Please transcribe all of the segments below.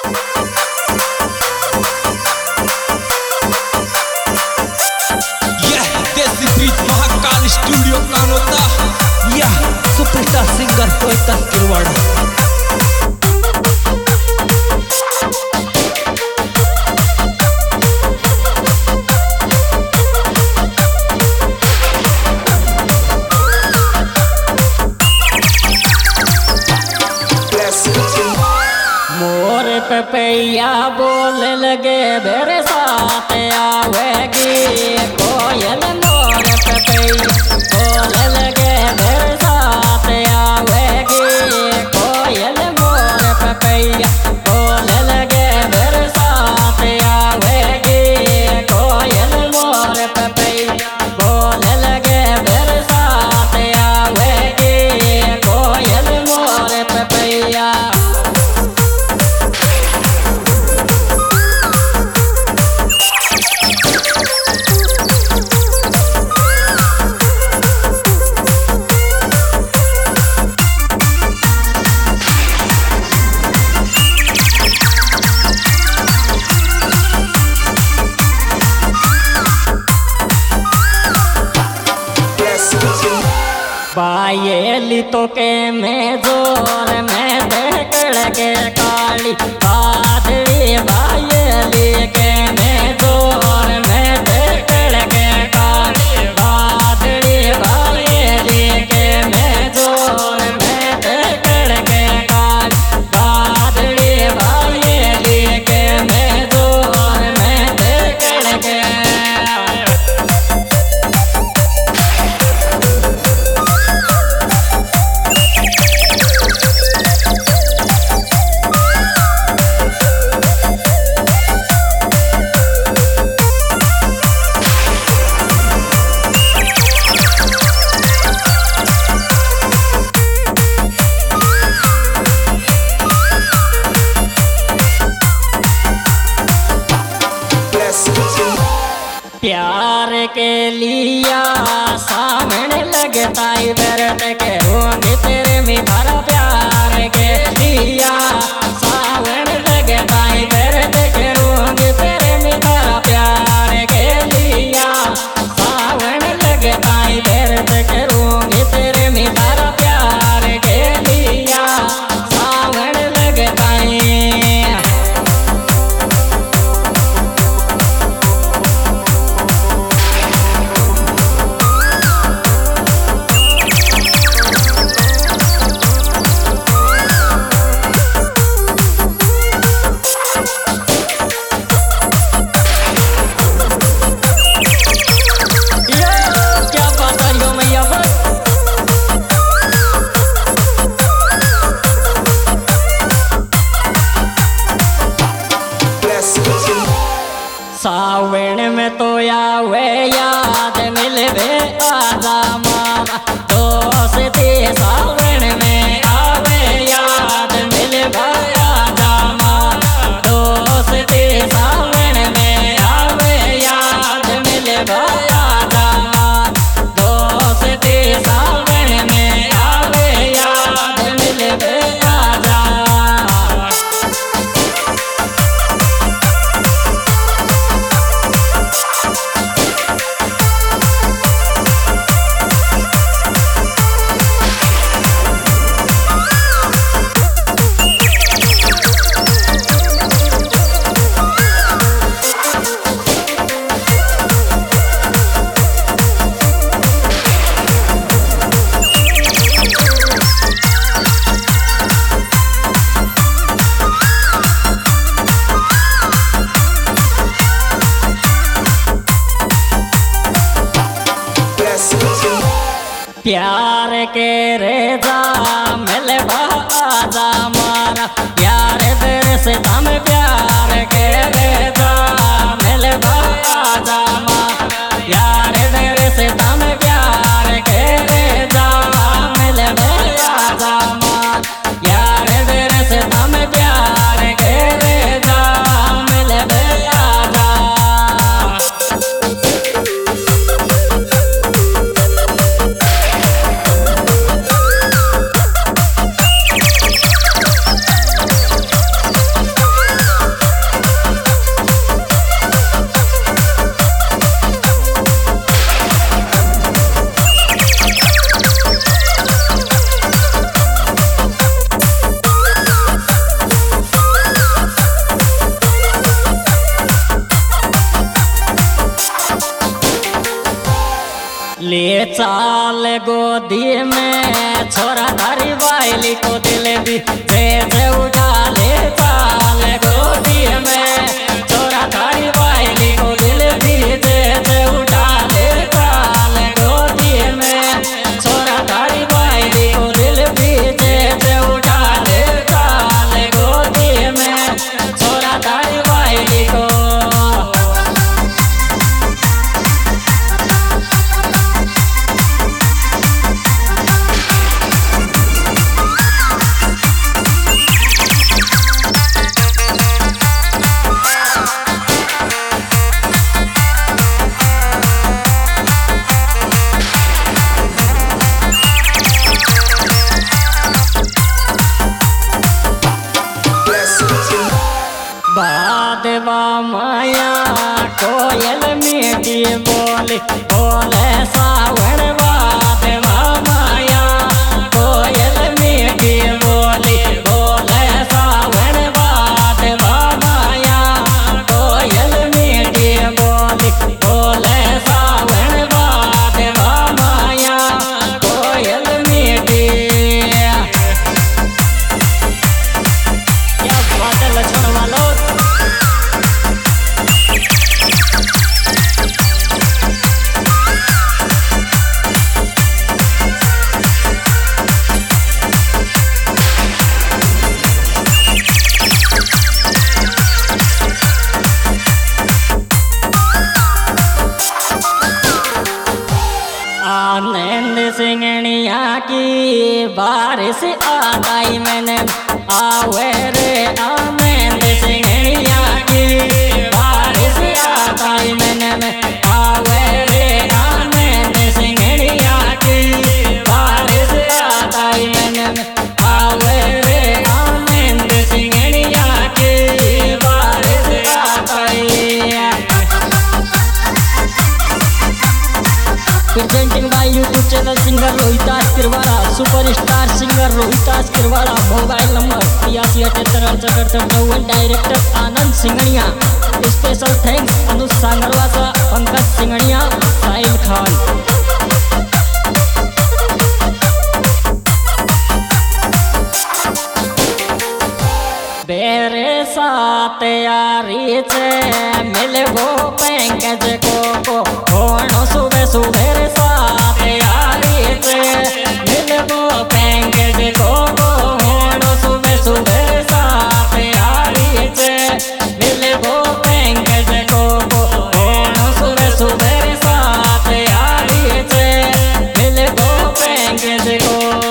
Studio Kanota या superstar singer कोयता किरवाड़ा। मोर पपैया बोल लगे मेरे साथ आवेगी कोयल। मोर पपैया बोल लगे मेरे साथ आवेगी कोयल। मोर पपैया बोल लगे मेरे साथ आवेगी कोयल। मोर पपैया बोल लगे मेरे साथ आवेगी कोयल। मोर पपैया पायली तो के में जोर में देखड़ के काली बादली। पायली के में जोर में देखड़ के काली बादली। पायली के में जोर में देखड़ के काली बादली। पायली के में जोर में देखड़ के प्यार के लिया सामने लगता व्रत करूँगी तेरे मिठारा। प्यार के लिया सामने लगता व्रत करूँगी तेरे मिठारा। प्यार के लिया सामने लगता व्रत करूँगी तेरे मिठारा। प्यार के लिया सामने लगता सावन में तो आवे याद मिलवे आजा मारा दोस्ती। सावन में आवे याद मिलवे आजा मारा दोस्ती। सावन में आवे याद मिलवे आजा मारा दोस्ती। सावन में आवे याद मिलवे आजा। प्यार के रेजा मिल आजा मारा। प्यार तेरे से तम प्यार के रेजा मिल आजा मारा। प्यार तेरे से तम प्यार के रेजा मिल आजा मारा। प्यार तेरे से तम प्यार के रेजा मिल आजा। चाल गोदी में छोरा धारी वायली को दिल दी जे उठा ले चाल गोदी में छोरा धारी वायली को दिल दी जे उठा ले चाल गोदी में छोरा धारी वायली को दिल दी जे उठा ले चाल गोदी में छोरा धारी वायली को बादवा माया कोयल मीठी बोली बोले सावन बादवा माया कोयल मीठी बोली बोले सावन बादवा माया कोयल मीठी बोली बोले सावन बादवा माया कोयल मीठी क्या बात है लक्ष्मण वालों। आनंद सिंगनिया की बारिश आ गई मैंने आवे रे आनंद सिंगनिया की बारिश आ गई मैंने आवे रे आनंद सिंगनिया की बारिश आ गई मैंने आवे रे आनंद सिंगनिया की बारिश आ गई। Presenting by YouTube channel singer Rohitas Kirwada superstar singer Rohitas Kirwada mobile number 837868 director Anand Singhania special thanks Anuj Sangarwasa Pankaj Singhania Sahil Khan. बेरे साथ यारी छे मिलबो पंकज को होनो सुबह सुबह साथ यारी छे मिलबो पंकज को होनो सुबह सुबह साथ यारी छे मिलबो पंकज को होनो सुबह सुबह साथ यारी छे मिलबो पंकज को।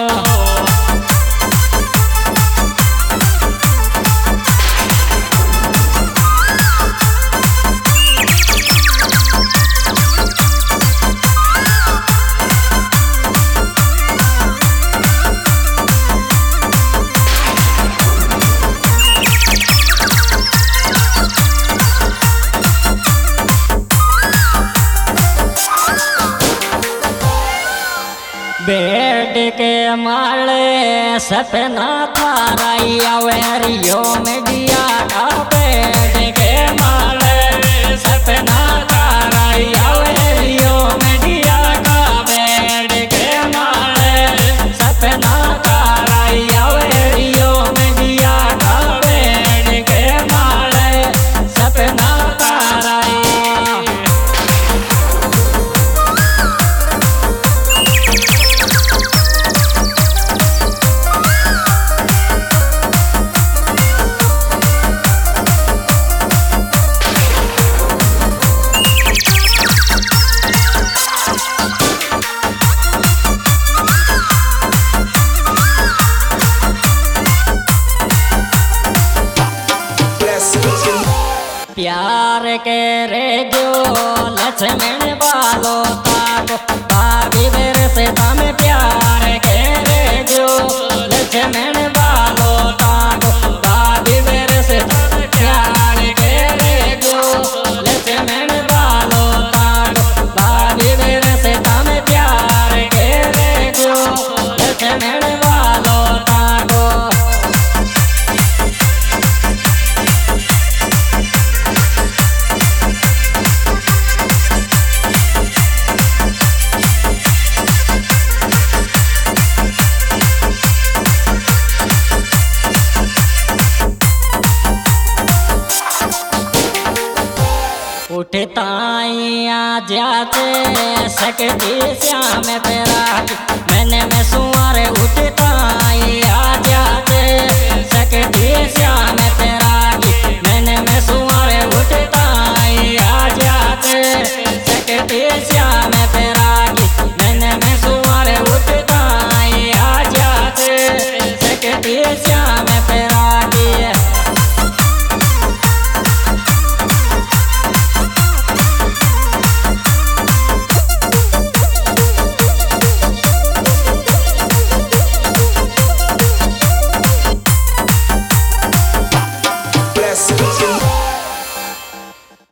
बेड के माले सपना थाराई आवेरियो में दिया का बेड के माले सपना थाराई आवेरियो में दिया का बेड के माले सपना थाराई आवेरियो में दिया का बेड के माले सपना थाराई। प्यार के रे जो लक्ष्मण बालो ताको भाभी मेरे से तम प्यार के रे जो लक्ष्मण बालो ताको भाभी मेरे से तम प्यार के रे जो लक्ष्मण बालो ताको भाभी मेरे से तम प्यार के रे जो लक्ष्मण बालो ताको। उठताई आ जाते सकती श्याम तेरा मैंने में सुअर उठताई आ जाते सकती श्याम तेरा